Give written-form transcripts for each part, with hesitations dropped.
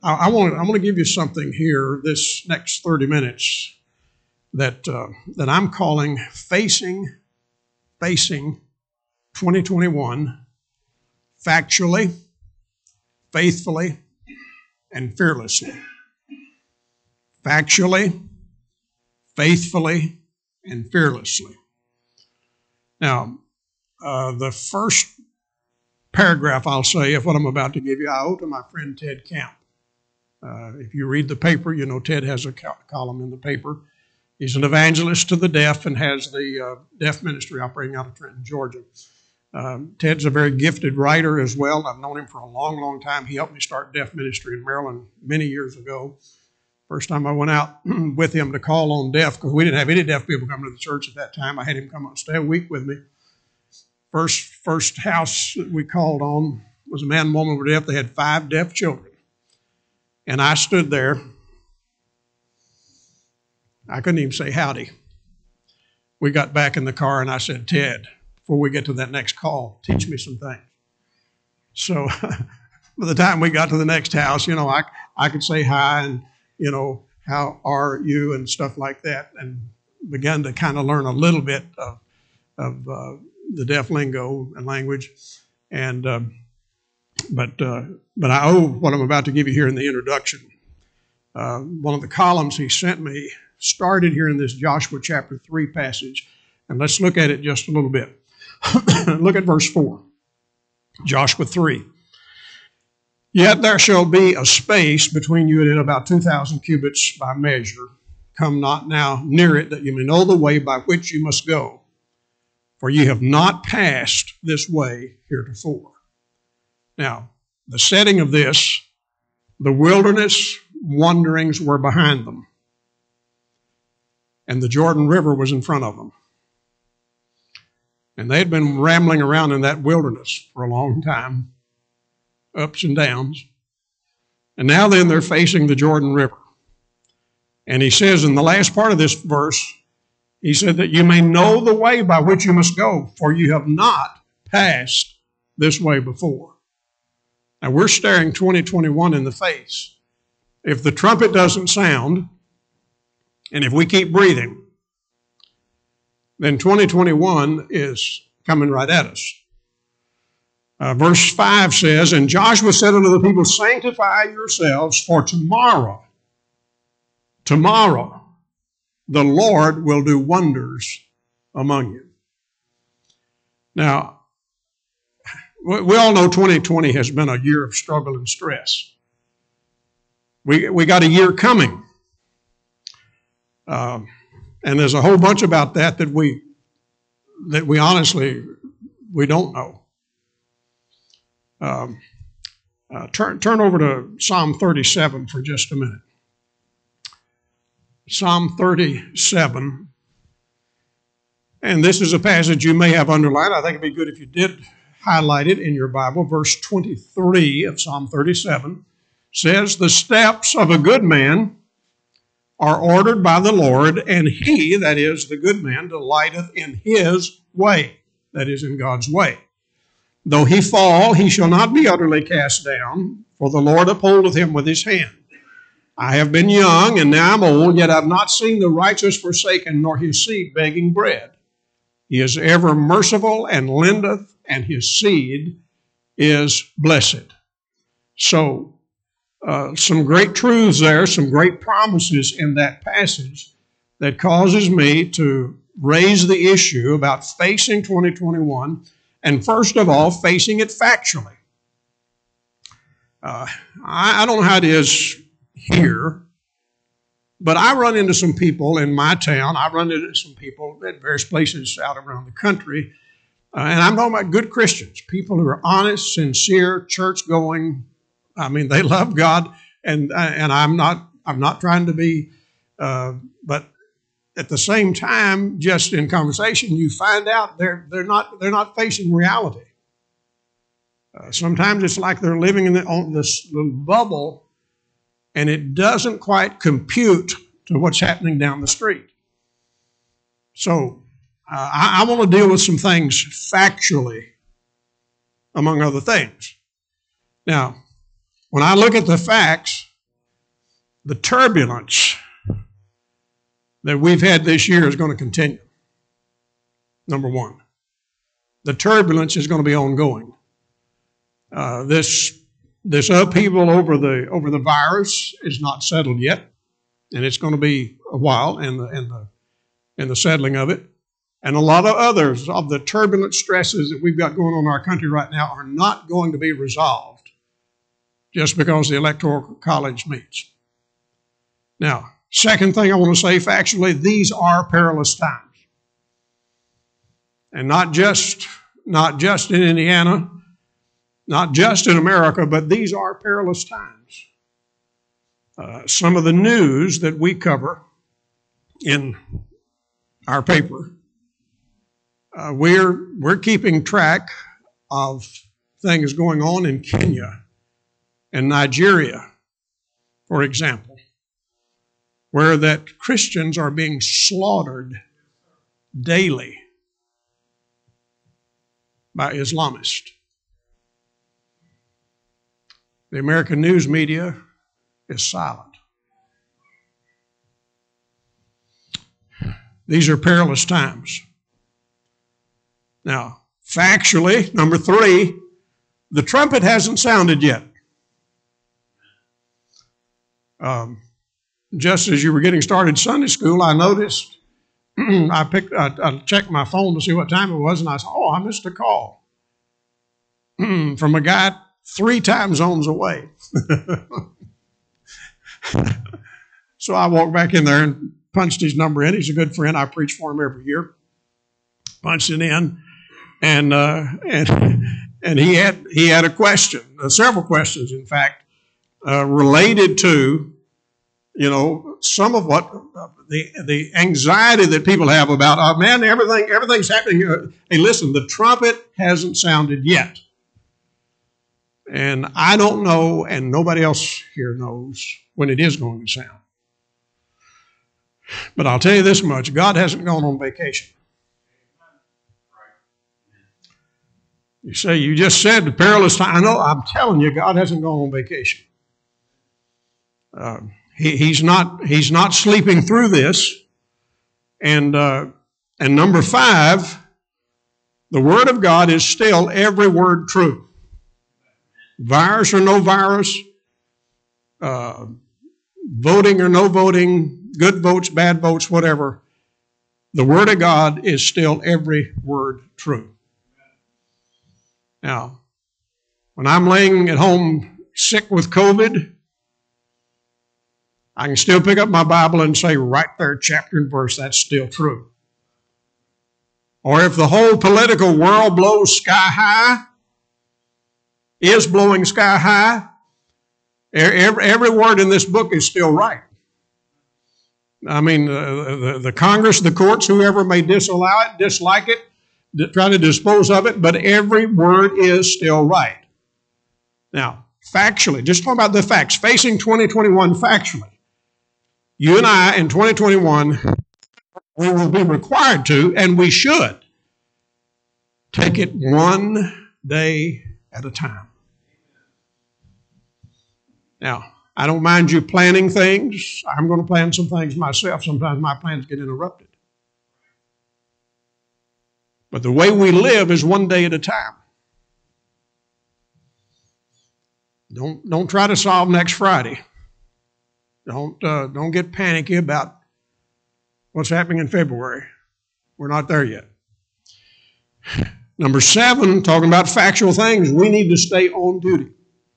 I want to give you something here this next 30 minutes that I'm calling facing 2021 factually, faithfully, and fearlessly. Factually, faithfully, and fearlessly. Now, the first paragraph I'll say of what I'm about to give you, I owe to my friend Ted Camp. If you read the paper, you know Ted has a column in the paper. He's an evangelist to the deaf and has the deaf ministry operating out of Trenton, Georgia. Ted's a very gifted writer as well. I've known him for a long, long time. He helped me start deaf ministry in Maryland many years ago. First time I went out with him to call on deaf, because we didn't have any deaf people coming to the church at that time. I had him come and stay a week with me. First house that we called on was a man and woman who were deaf. They had 5 deaf children. And I stood there. I couldn't even say howdy. We got back in the car and I said, Ted, before we get to that next call, teach me some things. So by the time we got to the next house, you know, I could say hi and, you know, how are you and stuff like that, and began to kind of learn a little bit of the deaf lingo and language. And but I owe what I'm about to give you here in the introduction. One of the columns he sent me started here in this Joshua chapter 3 passage, and let's look at it just a little bit. Look at verse 4, Joshua 3. Yet there shall be a space between you and it, about 2,000 cubits by measure. Come not now near it, that you may know the way by which you must go, for ye have not passed this way heretofore. Now, the setting of this, the wilderness wanderings were behind them, and the Jordan River was in front of them. And they had been rambling around in that wilderness for a long time, ups and downs. And now then they're facing the Jordan River. And he says in the last part of this verse, he said that you may know the way by which you must go, for you have not passed this way before. Now we're staring 2021 in the face. If the trumpet doesn't sound, and if we keep breathing, then 2021 is coming right at us. Verse 5 says, And Joshua said unto the people, Sanctify yourselves, for tomorrow, the Lord will do wonders among you. Now, we all know 2020 has been a year of struggle and stress. We got a year coming. And there's a whole bunch about that we honestly, we don't know. Turn over to Psalm 37 for just a minute. Psalm 37. And this is a passage you may have underlined. I think it'd be good if you did highlight it in your Bible. Verse 23 of Psalm 37 says, The steps of a good man are ordered by the Lord, and he, that is, the good man, delighteth in his way, that is, in God's way. Though he fall, he shall not be utterly cast down, for the Lord upholdeth him with his hand. I have been young, and now I'm old, yet I've not seen the righteous forsaken, nor his seed begging bread. He is ever merciful and lendeth, and his seed is blessed. So, some great truths there, some great promises in that passage that causes me to raise the issue about facing 2021, and first of all, facing it factually. I don't know how it is here, but I run into some people in my town. I run into some people at various places out around the country, and I'm talking about good Christians, people who are honest, sincere, church-going. I mean, they love God, and I'm not trying to be, but at the same time, just in conversation, you find out they're not facing reality. Sometimes it's like they're living on this little bubble, and it doesn't quite compute to what's happening down the street. So I want to deal with some things factually, among other things. Now, when I look at the facts, The turbulence that we've had this year is going to continue. Number one. The turbulence is going to be ongoing. This upheaval over the virus is not settled yet, and it's going to be a while in the settling of it. And a lot of others of the turbulent stresses that we've got going on in our country right now are not going to be resolved just because the Electoral College meets. Now, second thing I want to say factually, these are perilous times. And not just in Indiana, not just in America, but these are perilous times. Some of the news that we cover in our paper, we're keeping track of things going on in Kenya and Nigeria, for example, where that Christians are being slaughtered daily by Islamists. The American news media is silent. These are perilous times. Now, factually, number three, the trumpet hasn't sounded yet. Just as you were getting started Sunday school, I noticed, I checked my phone to see what time it was, and I said, I missed a call from a guy 3 time zones away. So I walked back in there and punched his number in. He's a good friend. I preach for him every year. Punched it in, and he had a question, several questions, in fact, related to, some of what the anxiety that people have about, everything's happening. Hey, listen, the trumpet hasn't sounded yet. And I don't know, and nobody else here knows when it is going to sound. But I'll tell you this much, God hasn't gone on vacation. You say, you just said the perilous time. I know, I'm telling you, God hasn't gone on vacation. He's not sleeping through this. And number 5, the Word of God is still every word true. Virus or no virus, voting or no voting, good votes, bad votes, whatever, the Word of God is still every word true. Now, when I'm laying at home sick with COVID, I can still pick up my Bible and say right there, chapter and verse, that's still true. Or if the whole political world blows sky high, is blowing sky high, every word in this book is still right. I mean, the Congress, the courts, whoever may disallow it, dislike it, try to dispose of it, but every word is still right. Now, factually, just talking about the facts, facing 2021 factually, you and I in 2021, we will be required to, and we should, take it one day at a time. Now, I don't mind you planning things. I'm going to plan some things myself. Sometimes my plans get interrupted. But the way we live is one day at a time. Don't try to solve next Friday. Don't get panicky about what's happening in February. We're not there yet. Number 7, talking about factual things, we need to stay on duty.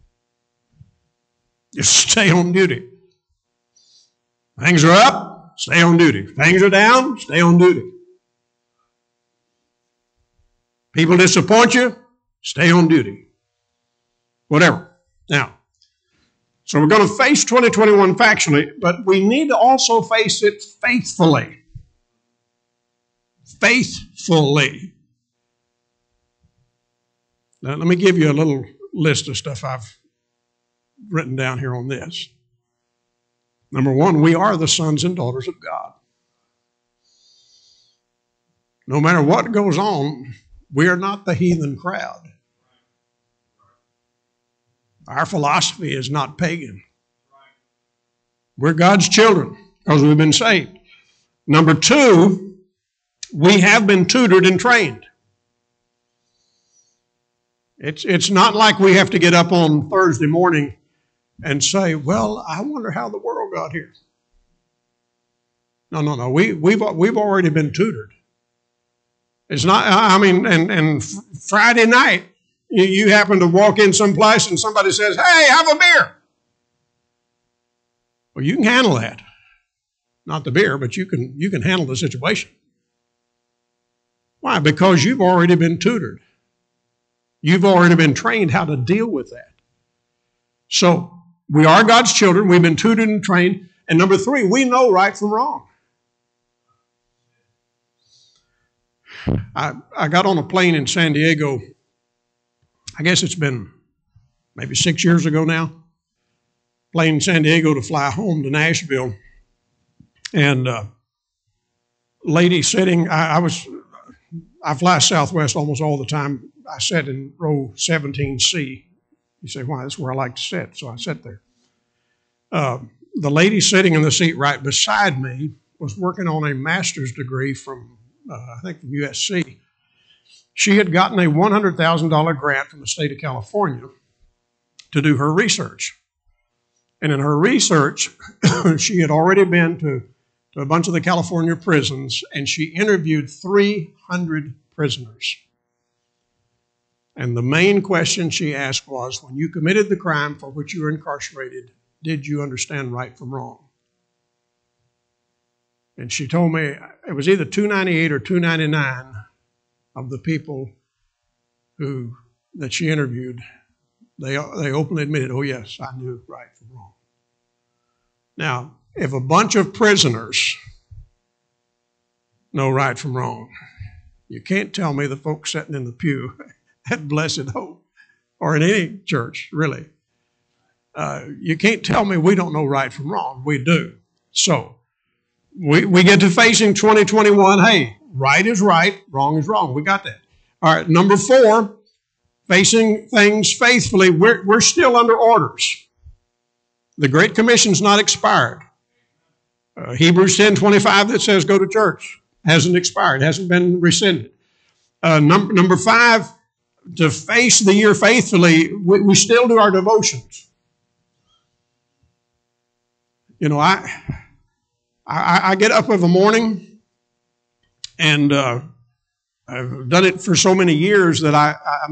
Just stay on duty. Things are up, stay on duty. Things are down, stay on duty. People disappoint you, stay on duty. Whatever. Now, so we're going to face 2021 factually, but we need to also face it faithfully. Faithfully. Now, let me give you a little list of stuff I've written down here on this. Number 1, we are the sons and daughters of God. No matter what goes on, we are not the heathen crowd. Our philosophy is not pagan. We're God's children because we've been saved. Number two, we have been tutored and trained. It's not like we have to get up on Thursday morning and say, well, I wonder how the world got here. No. We've already been tutored. It's not, and Friday night, you happen to walk in someplace and somebody says, hey, have a beer. Well, you can handle that. Not the beer, but you can handle the situation. Why? Because you've already been tutored. You've already been trained how to deal with that. So we are God's children. We've been tutored and trained. And number three, we know right from wrong. I got on a plane in San Diego. I guess it's been maybe 6 years ago now. Plane in San Diego to fly home to Nashville. And lady sitting, I fly Southwest almost all the time. I sat in row 17C. You say, why? That's where I like to sit. So I sat there. The lady sitting in the seat right beside me was working on a master's degree from, I think, from USC. She had gotten a $100,000 grant from the state of California to do her research. And in her research, she had already been to a bunch of the California prisons, and she interviewed 300 prisoners. And the main question she asked was, when you committed the crime for which you were incarcerated, did you understand right from wrong? And she told me it was either 298 or 299 of the people that she interviewed, they openly admitted, oh yes, I knew right from wrong. Now, if a bunch of prisoners know right from wrong, you can't tell me the folks sitting in the pew at Blessed Hope or in any church, really. You can't tell me we don't know right from wrong. We do. So we get to facing 2021. Hey, right is right, wrong is wrong. We got that. All right, number 4, facing things faithfully. We're still under orders. The Great Commission's not expired. Hebrews 10:25 that says go to church hasn't expired, hasn't been rescinded. Number 5, to face the year faithfully, we still do our devotions. You know, I get up of a morning, and I've done it for so many years that I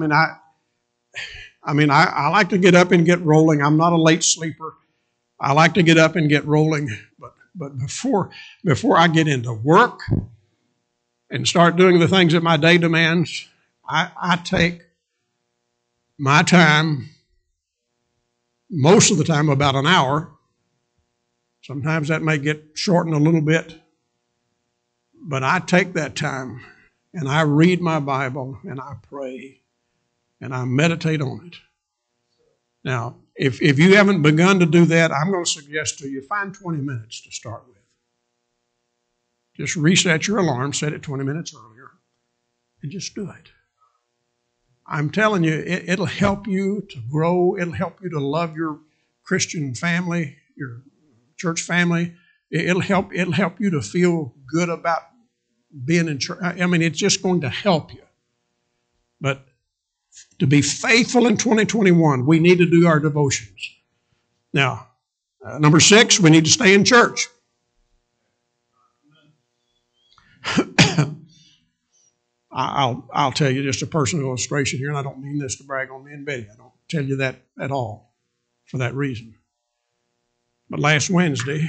like to get up and get rolling. I'm not a late sleeper. I like to get up and get rolling, but before I get into work and start doing the things that my day demands, I take my time, most of the time about an hour. Sometimes that may get shortened a little bit, but I take that time and I read my Bible and I pray and I meditate on it. Now, if you haven't begun to do that, I'm going to suggest to you, find 20 minutes to start with. Just reset your alarm, set it 20 minutes earlier, and just do it. I'm telling you, it'll help you to grow. It'll help you to love your Christian family, your church family. It'll help you to feel good about being in church. I mean, it's just going to help you. But to be faithful in 2021, we need to do our devotions. Now, number 6, we need to stay in church. I'll tell you just a personal illustration here, and I don't mean this to brag on me and Betty. I don't tell you that at all for that reason. But last Wednesday,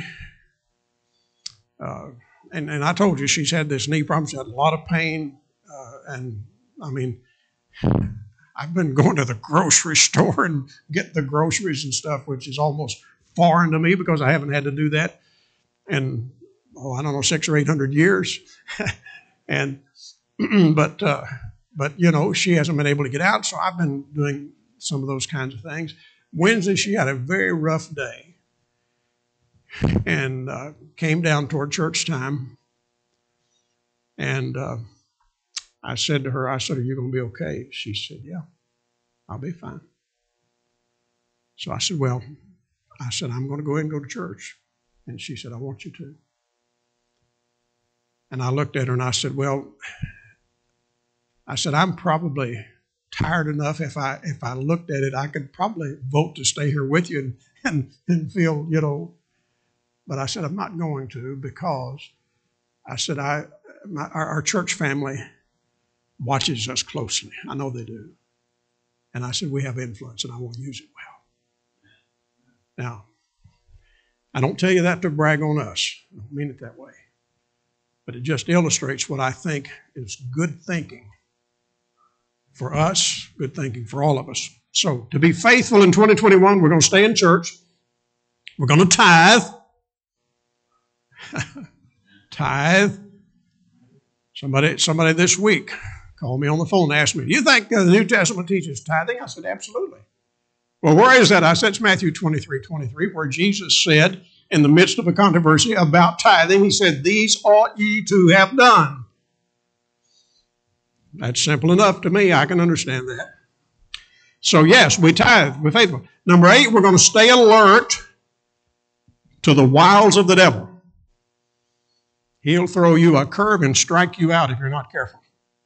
and I told you she's had this knee problem. She had a lot of pain, and I mean, I've been going to the grocery store and getting the groceries and stuff, which is almost foreign to me because I haven't had to do that in, I don't know, 600 or 800 years. And but you know, she hasn't been able to get out, so I've been doing some of those kinds of things. Wednesday, she had a very rough day and came down toward church time. And I said to her, are you going to be okay? She said, yeah, I'll be fine. So I said, I'm going to go ahead and go to church. And she said, I want you to. And I looked at her and I said, well, I'm probably tired enough. If I looked at it, I could probably vote to stay here with you and feel, but I said, I'm not going to, because I said, our church family watches us closely. I know they do. And I said, we have influence and I want to use it well. Now, I don't tell you that to brag on us. I don't mean it that way. But it just illustrates what I think is good thinking for us, good thinking for all of us. So, to be faithful in 2021, we're going to stay in church. We're going to tithe. Tithe. Somebody this week called me on the phone and asked me, do you think the New Testament teaches tithing? I said, absolutely. Well, where is that? I said, it's Matthew 23:23, where Jesus said, in the midst of a controversy about tithing, he said, these ought ye to have done. That's simple enough to me. I can understand that. So yes, we tithe. We're faithful. Number 8, we're going to stay alert to the wiles of the devil. He'll throw you a curve and strike you out if you're not careful.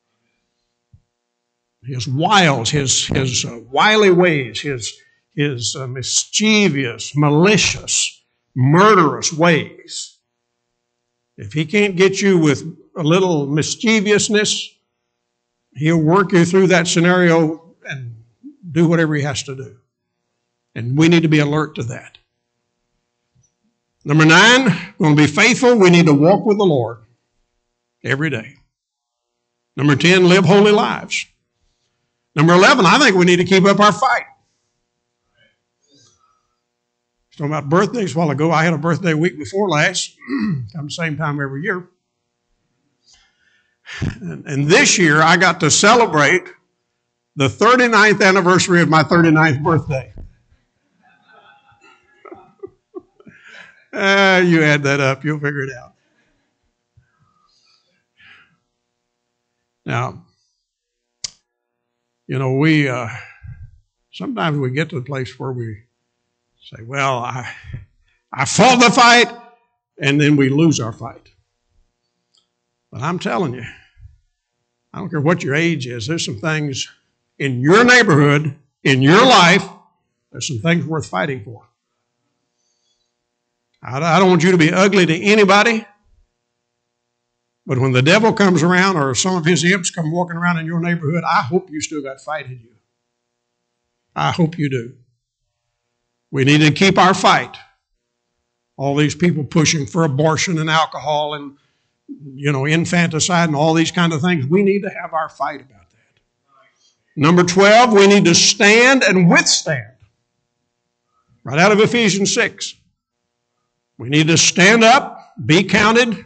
His wiles, his wily ways, his mischievous, malicious, murderous ways. If he can't get you with a little mischievousness, he'll work you through that scenario and do whatever he has to do. And we need to be alert to that. Number 9, we're going to be faithful. We need to walk with the Lord every day. Number 10, live holy lives. Number 11, I think we need to keep up our fight. Talking about birthdays a while ago. I had a birthday week before last. Come the same time every year. And this year I got to celebrate the 39th anniversary of my 39th birthday. You add that up, you'll figure it out. Now, we sometimes we get to the place where we say, well, I fought the fight, and then we lose our fight. But I'm telling you, I don't care what your age is, there's some things in your neighborhood, in your life, there's some things worth fighting for. I don't want you to be ugly to anybody, but when the devil comes around or some of his imps come walking around in your neighborhood, I hope you still got fight in you. I hope you do. We need to keep our fight. All these people pushing for abortion and alcohol and, infanticide and all these kind of things. We need to have our fight about that. Number 12, we need to stand and withstand. Right out of Ephesians 6. We need to stand up, be counted,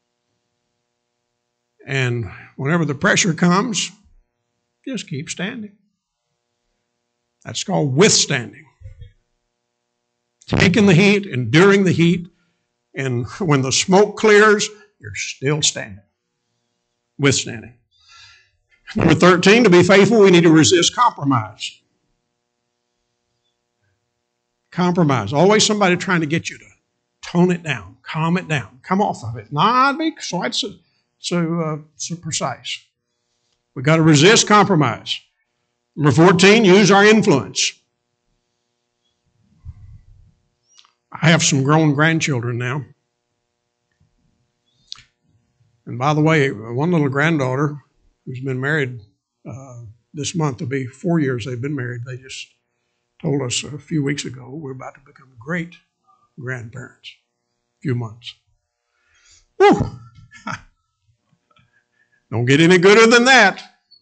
and whenever the pressure comes, just keep standing. That's called withstanding. Taking the heat, enduring the heat, and when the smoke clears, you're still standing. Withstanding. Number 13, to be faithful, we need to resist compromise. Compromise. Always somebody trying to get you to tone it down, calm it down, come off of it. Not be quite so precise. We've got to resist compromise. Number 14, use our influence. I have some grown grandchildren now. And by the way, one little granddaughter who's been married this month, will be 4 years they've been married. They just told us a few weeks ago we're about to become great grandparents. A few months. Whew. Don't get any gooder than that.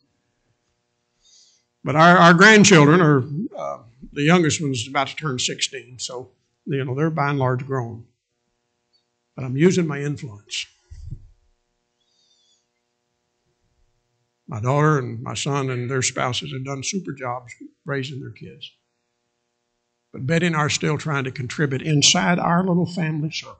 But our grandchildren are, the youngest one's about to turn 16, so they're by and large grown. But I'm using my influence. My daughter and my son and their spouses have done super jobs raising their kids. But Betty and I are still trying to contribute inside our little family circle.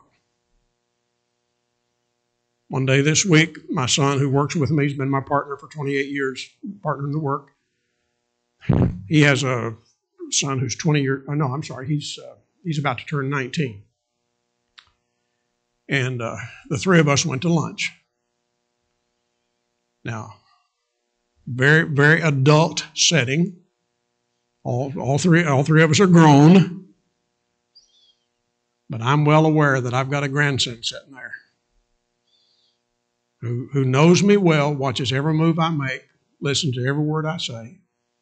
One day this week, my son, who works with me, he's been my partner for 28 years, partner in the work. He has a son who's 20 years, he's about to turn 19. And the three of us went to lunch. Now, very, very adult setting. All three of us are grown. But I'm well aware that I've got a grandson sitting there who knows me well, watches every move I make, listens to every word I say.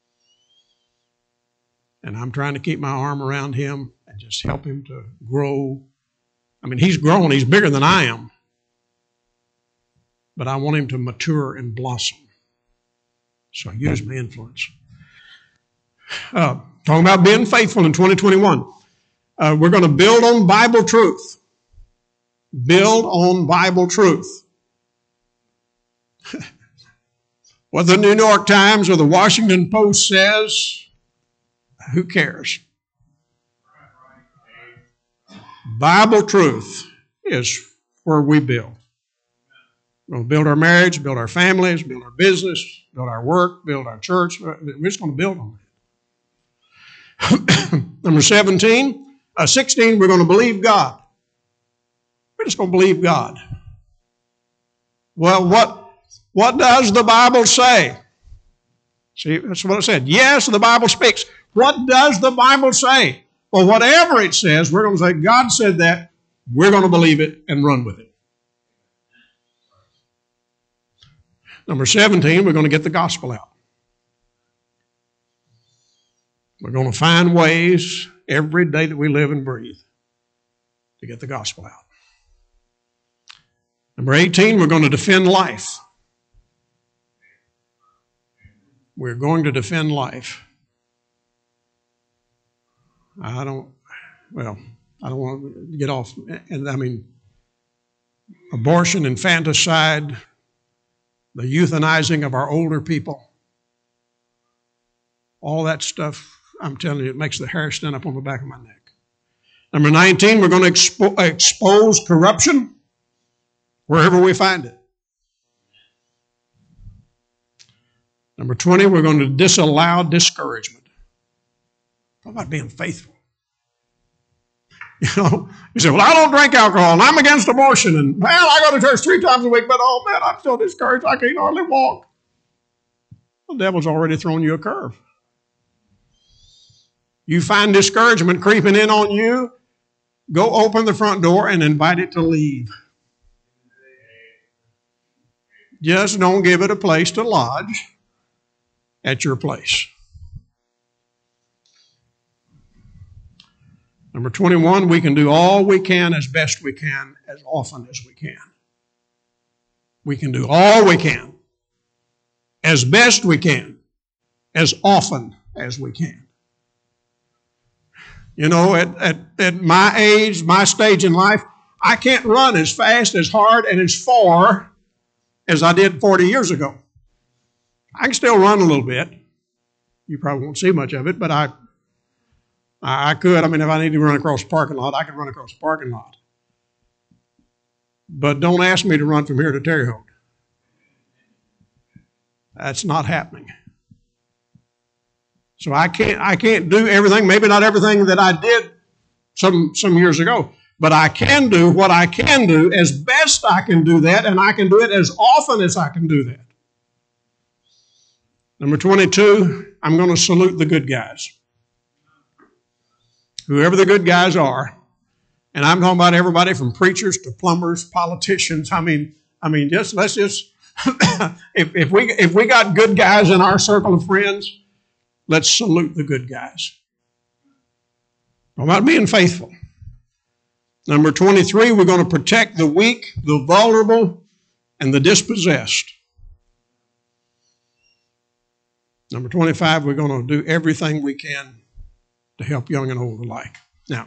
And I'm trying to keep my arm around him and just help him to grow. I mean, he's grown. He's bigger than I am. But I want him to mature and blossom. So I use my influence. Talking about being faithful in 2021. We're going to build on Bible truth. Build on Bible truth. What the New York Times or the Washington Post says, who cares? Bible truth is where we build. We're going to build our marriage, build our families, build our business, build our work, build our church. We're just going to build on that. Number 16, we're going to believe God. We're just going to believe God. Well, what does the Bible say? See, that's what it said. Yes, the Bible speaks. What does the Bible say? Well, whatever it says, we're going to say, God said that. We're going to believe it and run with it. Number 17, we're going to get the gospel out. We're going to find ways every day that we live and breathe to get the gospel out. Number 18, we're going to defend life. We're going to defend life. I don't want to get off. And I mean, abortion, infanticide, the euthanizing of our older people, all that stuff, I'm telling you, it makes the hair stand up on the back of my neck. Number 19, we're going to expose corruption wherever we find it. Number 20, we're going to disallow discouragement. Talk about being faithful. You know, you say, well, I don't drink alcohol, and I'm against abortion, and, well, I go to church 3 times a week, but, oh, man, I'm still discouraged. I can't hardly walk. The devil's already thrown you a curve. You find discouragement creeping in on you, go open the front door and invite it to leave. Just don't give it a place to lodge at your place. Number 21, we can do all we can as best we can, as often as we can. We can do all we can, as best we can, as often as we can. You know, at my age, my stage in life, I can't run as fast, as hard, and as far as I did 40 years ago. I can still run a little bit. You probably won't see much of it, but I could. I mean, if I need to run across the parking lot, I can run across the parking lot. But don't ask me to run from here to Terre Haute. That's not happening. So I can't do everything, maybe not everything that I did some years ago, but I can do what I can do as best I can do that, and I can do it as often as I can do that. Number 22, I'm going to salute the good guys. Whoever the good guys are, and I'm talking about everybody from preachers to plumbers, politicians. I mean, let's just if we got good guys in our circle of friends, let's salute the good guys. About being faithful. Number 23, we're going to protect the weak, the vulnerable, and the dispossessed. Number 25, we're going to do everything we can to help young and old alike. Now,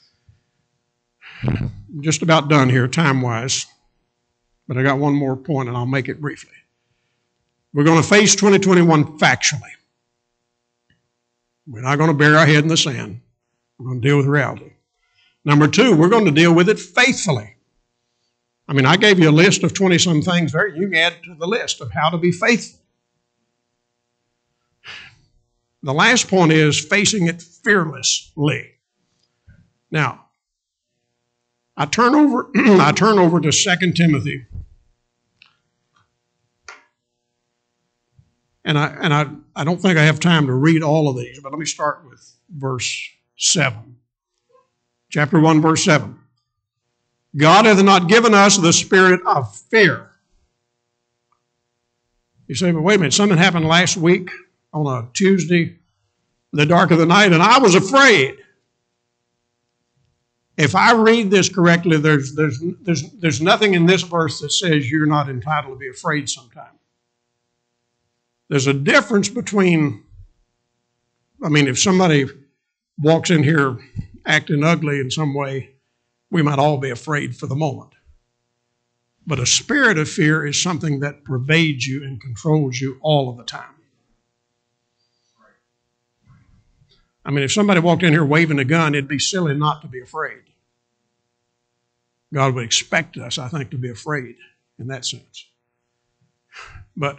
I'm just about done here time-wise, but I got one more point, and I'll make it briefly. We're going to face 2021 factually. We're not going to bury our head in the sand. We're going to deal with reality. Number 2, we're going to deal with it faithfully. I mean, I gave you a list of 20-some things there. You can add to the list of how to be faithful. The last point is facing it fearlessly. Now, I turn over to 2 Timothy. And I don't think I have time to read all of these, but let me start with verse 7. Chapter 1, verse 7. God hath not given us the spirit of fear. You say, but wait a minute, something happened last week on a Tuesday in the dark of the night, and I was afraid. If I read this correctly, there's nothing in this verse that says you're not entitled to be afraid sometime. There's a difference between, if somebody walks in here acting ugly in some way, we might all be afraid for the moment. But a spirit of fear is something that pervades you and controls you all of the time. If somebody walked in here waving a gun, it'd be silly not to be afraid. God would expect us, I think, to be afraid in that sense. But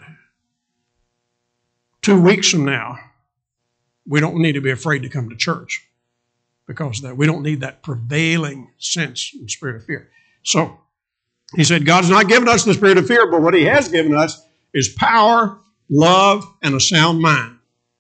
2 weeks from now, we don't need to be afraid to come to church because of that. We don't need that prevailing sense and spirit of fear. So, he said, God's not given us the spirit of fear, but what he has given us is power, love, and a sound mind.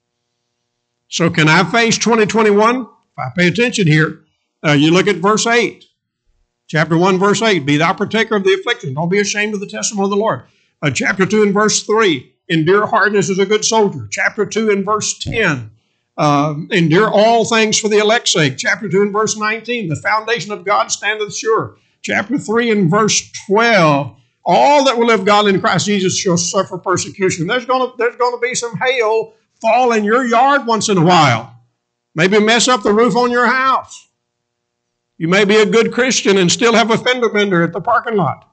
So can I face 2021? If I pay attention here, you look at verse 8. Chapter 1, verse 8, be thou partaker of the affliction. Don't be ashamed of the testimony of the Lord. Chapter 2 and verse 3, endure hardness as a good soldier. Chapter 2 and verse 10, endure all things for the elect's sake. Chapter 2 and verse 19, the foundation of God standeth sure. Chapter 3 and verse 12, all that will live godly in Christ Jesus shall suffer persecution. There's going to be some hail fall in your yard once in a while. Maybe mess up the roof on your house. You may be a good Christian and still have a fender bender at the parking lot.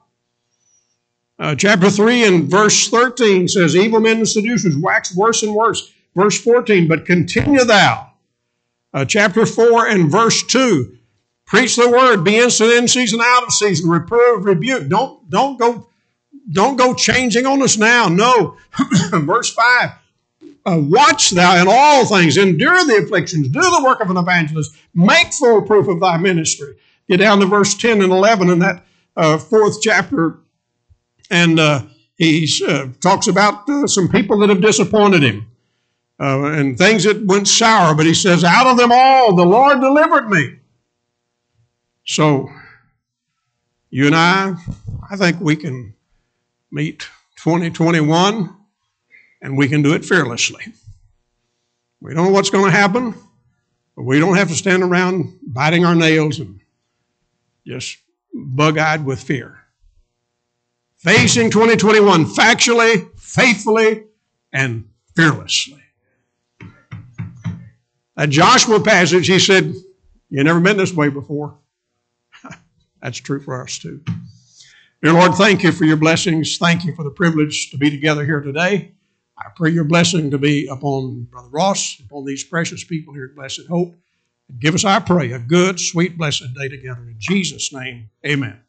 Chapter 3 and verse 13 says, evil men and seducers wax worse and worse. Verse 14, but continue thou. Chapter 4 and verse 2, preach the word, be instant in season, out of season, reprove, rebuke. Don't go changing on us now. No. Verse 5, watch thou in all things, endure the afflictions, do the work of an evangelist, make full proof of thy ministry. Get down to verse 10 and 11 in that 4th chapter, and he talks about some people that have disappointed him and things that went sour, but he says, out of them all the Lord delivered me. So, you and I think we can meet 2021 and we can do it fearlessly. We don't know what's going to happen, but we don't have to stand around biting our nails and just bug-eyed with fear. Facing 2021 factually, faithfully, and fearlessly. That Joshua passage, he said, you've never been this way before. That's true for us too. Dear Lord, thank you for your blessings. Thank you for the privilege to be together here today. I pray your blessing to be upon Brother Ross, upon these precious people here at Blessed Hope. And give us, I pray, a good, sweet, blessed day together. In Jesus' name, amen.